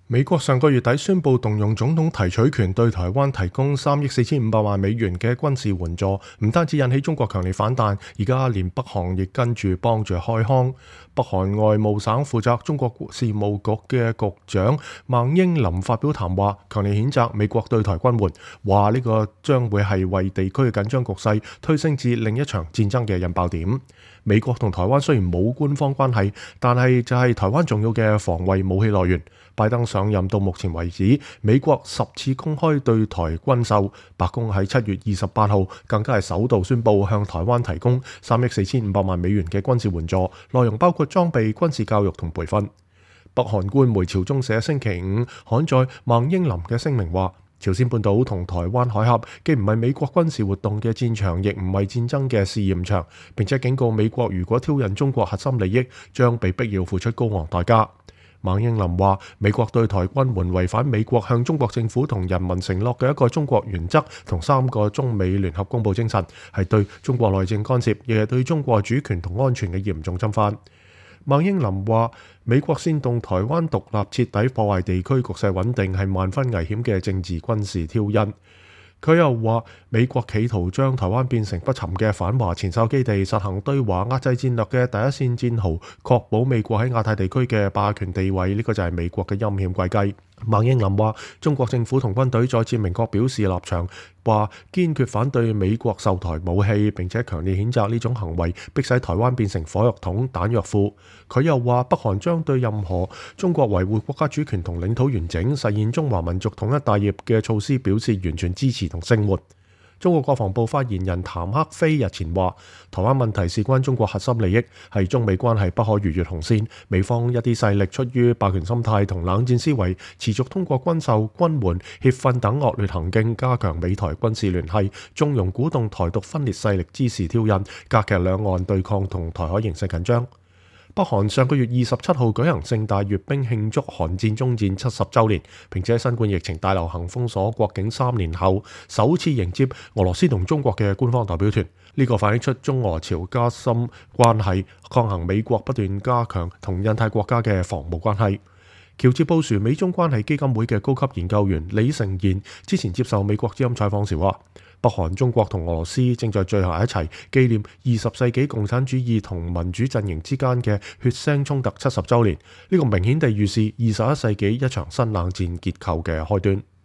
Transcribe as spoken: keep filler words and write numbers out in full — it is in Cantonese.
美國上個月底宣布動用總統提取權對台灣提供三億四千五百萬美元嘅軍事援助，唔單止引起中國強烈反彈，而家連北韓亦跟住幫住開腔。北韓外務省負責中國事務局嘅局長孟英林發表談話，強烈譴責美國對台軍援，話呢個將會係為地區嘅緊張局勢推升至另一場戰爭嘅引爆點。美國同台灣雖然冇官方關係，但係就係台灣重要嘅防衛武器來源。拜登上任到目前為止，美國十次公開對台軍售，白宮喺七月二十八號更加係首度宣布向台灣提供三億四千五百萬美元嘅軍事援助，內容包括裝備、軍事教育同培訓。北韓官媒朝中社星期五刊載孟英林嘅聲明話，朝鮮半島同台灣海峽既唔係美國軍事活動嘅戰場，亦唔係戰爭嘅試驗場，並且警告美國如果挑釁中國核心利益，將被逼要付出高昂代價。孟英林話，美國對台軍援違反美國向中國政府同人民承諾嘅一個中國原則同三個中美聯合公報精神，係對中國內政干涉，亦係對中國主權同安全嘅嚴重侵犯。孟英林話，美國煽動台灣獨立徹底破壞地區局勢穩定，係萬分危險嘅政治軍事挑釁。佢又話，美國企圖將台灣變成不沉嘅反華前哨基地，實行對華壓制戰略嘅第一線戰壕，確保美國喺亞太地區嘅霸權地位，呢個就係美國嘅陰險詭計。孟英林話，中國政府同軍隊再次明確表示立場，話堅決反對美國售台武器，並且強烈譴責呢種行為，迫使台灣變成火藥桶、彈藥庫。佢又話，北韓將對任何中國維護國家主權同領土完整、實現中華民族統一大業嘅措施表示完全支持同聲援。中國國防部發言人譚克非日前話，台灣問題事關中國核心利益，係中美關係不可逾越紅線。美方一啲勢力出於霸權心態同冷戰思維，持續通過軍售、軍援、協訓等惡劣行徑，加強美台軍事聯繫，縱容鼓動台獨分裂勢力滋事挑釁，加劇兩岸對抗同台海形勢緊張。北韓上個月二十七號舉行盛大閱兵慶祝韓戰終戰七十週年，並且新冠疫情大流行封鎖國境三年後，首次迎接俄羅斯同中國嘅官方代表團。呢、這個反映出中俄朝加深關係，抗衡美國不斷加強同印太國家嘅防務關係。喬治布殊美中關係基金會嘅高級研究員李成賢之前接受美國之音採訪時話，北韓、中國同俄羅斯正在聚合一齊紀念二十世紀共產主義同民主陣營之間嘅血腥衝突七十週年。呢、這個明顯地預示二十一世紀一場新冷戰結構嘅開端。